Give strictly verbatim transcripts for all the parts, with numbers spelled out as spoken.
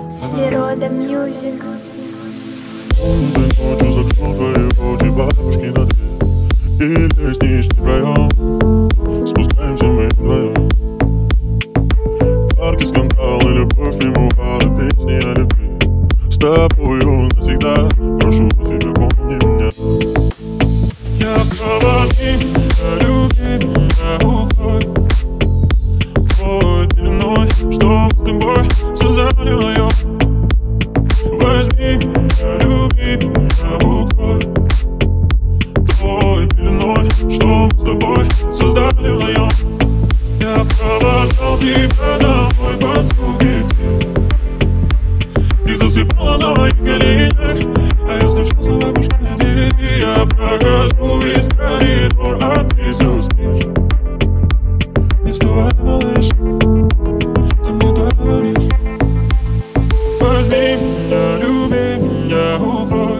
Свирода Мьюзик. Умной ночью закрыл твои очи, бабушки на дверь и лестничный проем. Спускаемся мы вдвоем. Парки, скандалы, любовь, мемуары, песни о любви. С тобою навсегда, прошу тебя, помни меня. Я проводи меня, люби меня, уходи. Твой пеленой, что мы с тобой создали вдвоем. Возьми меня, люби меня, укрой. Твой пеленой, что мы с тобой создали вдвоем. Я провожал тебя домой под звуки птиц. Ты засыпала на моих коленях, а я стучался в окошко на двери. Я прохожу весь коридор, а ты все спишь. Не вставай, малыш, ты мне говоришь. Возьми меня, люби меня, укрой.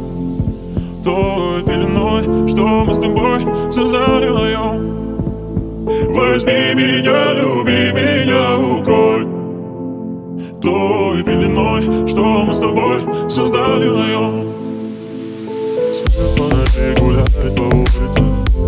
Той пеленой, что мы с тобой создали вдвоем. Возьми меня, люби меня, укрой. Той пеленой, что мы с тобой создали вдвоем. Свет фонарей гуляет по улице.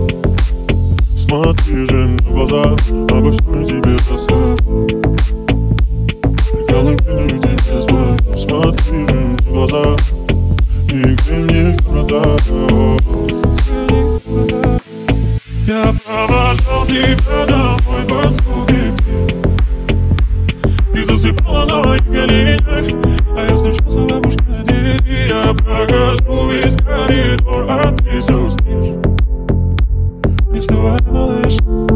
Смотри же мне в глаза, обо всем я тебе расскажу. Колыбельную тебе спою. Смотри же мне в глаза и где мне врата. Я провожал тебя домой под звуки птиц. Ты засыпала на моих коленях, а я стучался в окошко на двери. Я прохожу весь коридор, а ты все спишь. Не вставай, малыш.